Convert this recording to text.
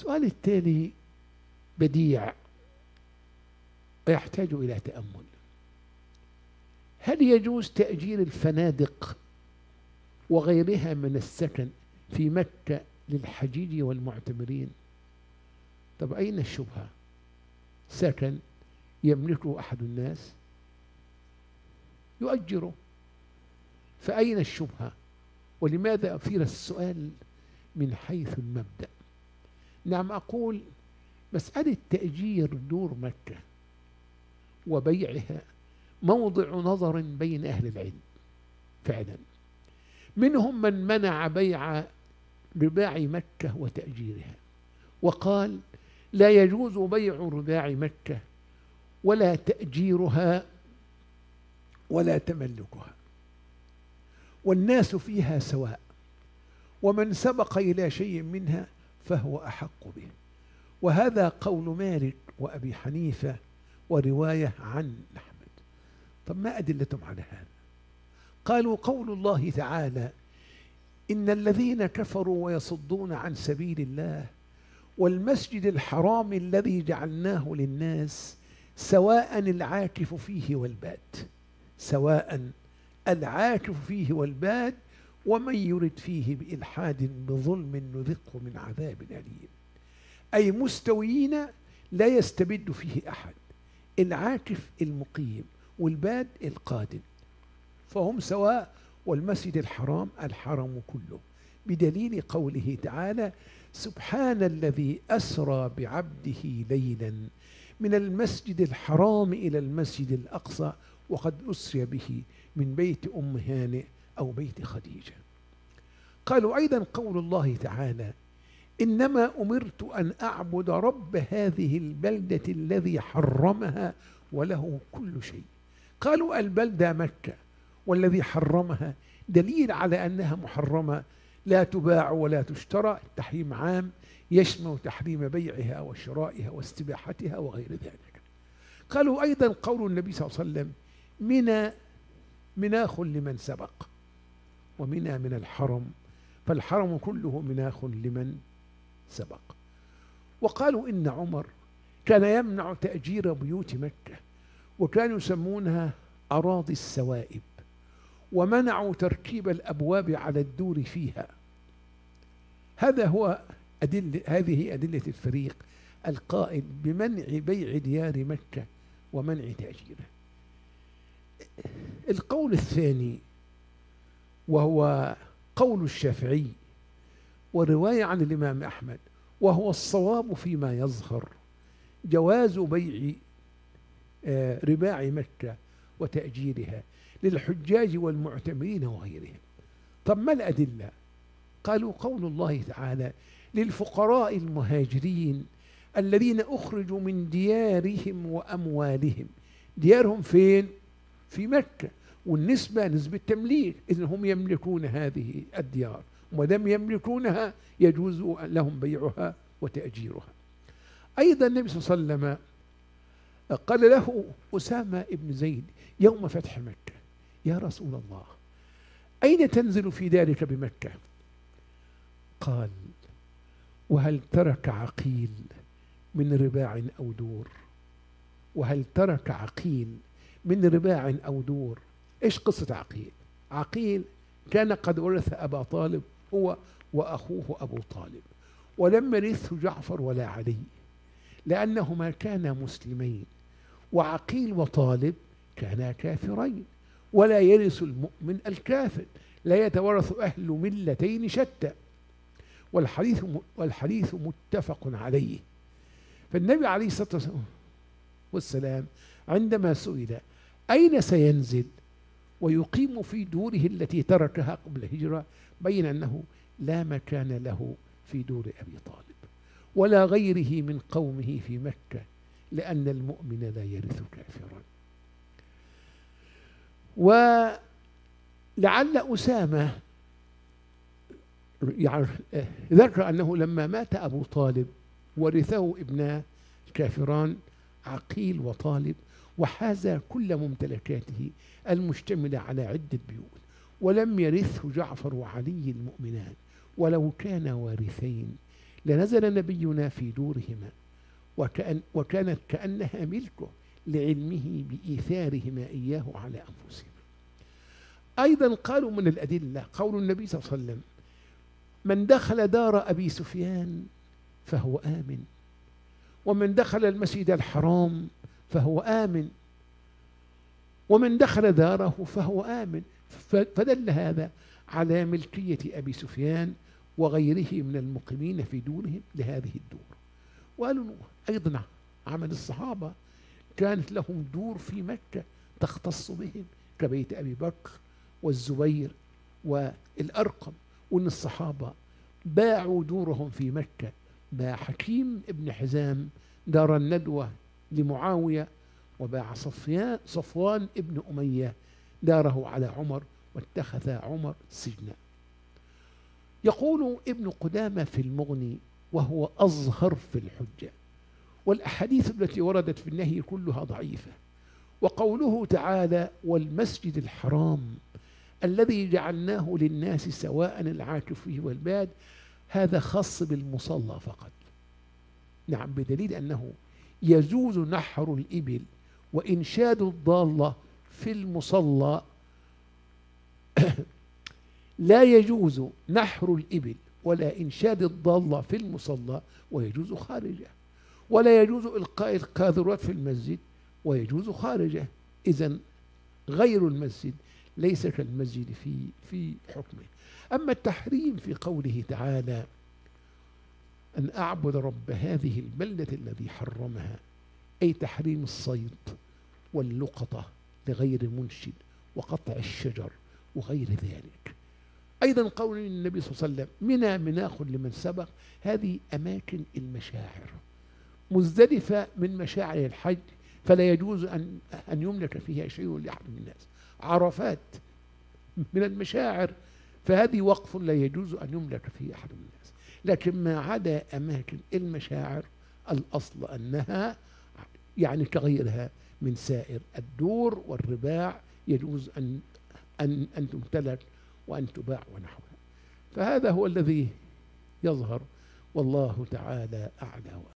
السؤال التالي بديع ويحتاج إلى تأمل. هل يجوز تأجير الفنادق وغيرها من السكن في مكة للحجيج والمعتمرين؟ طب أين الشبهة؟ سكن يملكه أحد الناس يؤجره، فأين الشبهة؟ ولماذا أثير السؤال من حيث المبدأ؟ نعم، أقول مسألة تأجير دور مكة وبيعها موضع نظر بين أهل العلم فعلا. منهم من منع بيع رباع مكة وتأجيرها وقال لا يجوز بيع رباع مكة ولا تأجيرها ولا تملكها، والناس فيها سواء، ومن سبق إلى شيء منها فهو أحق به. وهذا قول مالك وأبي حنيفة ورواية عن أحمد. طب ما أدلتهم على هذا؟ قالوا قول الله تعالى إن الذين كفروا ويصدون عن سبيل الله والمسجد الحرام الذي جعلناه للناس سواء العاكف فيه والباد، سواء العاكف فيه والباد ومن يرد فيه بإلحاد بظلم نذقه من عذاب أليم. أي مستويين لا يستبد فيه أحد، العاكف المقيم والباد القادم، فهم سواء. والمسجد الحرام الحرم كله، بدليل قوله تعالى سبحان الذي أسرى بعبده ليلا من المسجد الحرام إلى المسجد الأقصى وقد أسري به من بيت أم هانئ أو بيت خديجة. قالوا أيضا قول الله تعالى إنما أمرت أن أعبد رب هذه البلدة الذي حرمها وله كل شيء. قالوا البلدة مكة، والذي حرمها دليل على أنها محرمة لا تباع ولا تشترى، التحريم عام يشمل تحريم بيعها وشرائها واستباحتها وغير ذلك. قالوا أيضا قول النبي صلى الله عليه وسلم منى مناخ لمن سبق، ومنى من الحرم، فالحرم كله مناخ لمن سبق. وقالوا إن عمر كان يمنع تأجير بيوت مكة، وكانوا يسمونها أراضي السوائب، ومنعوا تركيب الأبواب على الدور فيها. هذا هو هذه أدلة الفريق القائل بمنع بيع ديار مكة ومنع تأجيره. القول الثاني وهو قول الشافعي ورواية عن الإمام أحمد، وهو الصواب فيما يظهر، جواز بيع رباع مكة وتأجيرها للحجاج والمعتمرين وغيرهم. طب ما الأدلة؟ قالوا قول الله تعالى للفقراء المهاجرين الذين أخرجوا من ديارهم وأموالهم. ديارهم فين؟ في مكة، والنسبة نسبة تمليك، إذن هم يملكون هذه الديار، ودم يملكونها يجوز لهم بيعها وتأجيرها. أيضا النبي صلى الله عليه وسلم قال له أسامة بن زيد يوم فتح مكة يا رسول الله أين تنزل في دارك بمكة؟ قال وهل ترك عقيل من رباع أو دور؟ وهل ترك عقيل من رباع أو دور؟ إيش قصة عقيل؟ عقيل كان قد ورث أبا طالب هو وأخوه أبو طالب، ولم يرثه جعفر ولا علي لأنهما كانا مسلمين، وعقيل وطالب كانا كافرين، ولا يرث المؤمن الكافر، لا يتورث أهل ملتين شتى، والحديث متفق عليه. فالنبي عليه الصلاة والسلام عندما سئل أين سينزل ويقيم في دوره التي تركها قبل الهجرة، بين أنه لا مكان له في دور أبي طالب ولا غيره من قومه في مكة، لأن المؤمن لا يرث كافرا. ولعل أسامة ذكر أنه لما مات أبو طالب ورثه ابناه كافران عقيل وطالب، وحاز كل ممتلكاته المشتملة على عدة بيوت، ولم يرثه جعفر وعلي المؤمنان ولو كانا وارثين، لنزل نبينا في دورهما وكانت كأنها ملكه لعلمه بإيثارهما إياه على أنفسهم. أيضا قالوا من الأدلة قول النبي صلى الله عليه وسلم: من دخل دار أبي سفيان فهو آمن، ومن دخل المسجد الحرام فهو آمن، ومن دخل داره فهو آمن. فدل هذا على ملكية أبي سفيان وغيره من المقيمين في دورهم لهذه الدور. وقالوا أيضا عمل الصحابة كانت لهم دور في مكة تختص بهم كبيت أبي بكر والزبير والأرقم، وأن الصحابة باعوا دورهم في مكة. باع حكيم ابن حزام دار الندوة لمعاوية، وباع صفوان ابن أمية داره على عمر، واتخذ عمر سجنا. يقول ابن قدامة في المغني وهو أظهر في الحجة: والأحاديث التي وردت في النهي كلها ضعيفة. وقوله تعالى: والمسجد الحرام الذي جعلناه للناس سواء العاكف فيه والباد، هذا خاص بالمصلى فقط. نعم، بدليل أنه يجوز نحر الإبل وإنشاد الضالة في المصلى لا يجوز نحر الإبل ولا إنشاد الضالة في المصلى ويجوز خارجه، ولا يجوز إلقاء القاذورات في المسجد ويجوز خارجه. إذن غير المسجد ليس كالمسجد في حكمه. أما التحريم في قوله تعالى: أن أعبد رب هذه البلدة الذي حرمها، أي تحريم الصيد واللقطة لغير منشد وقطع الشجر وغير ذلك. أيضا قول النبي صلى الله عليه وسلم: منى مناخ لمن سبق، هذه أماكن المشاعر. مزدلفة من مشاعر الحج فلا يجوز أن يملك فيها شيء لأحد من الناس. عرفات من المشاعر، فهذه وقف لا يجوز أن يملك فيه أحد من الناس. لكن ما عدا أماكن المشاعر الأصل أنها يعني كغيرها من سائر الدور والرباع يجوز أن تمتلك وأن تباع ونحوها. فهذا هو الذي يظهر، والله تعالى أعلى.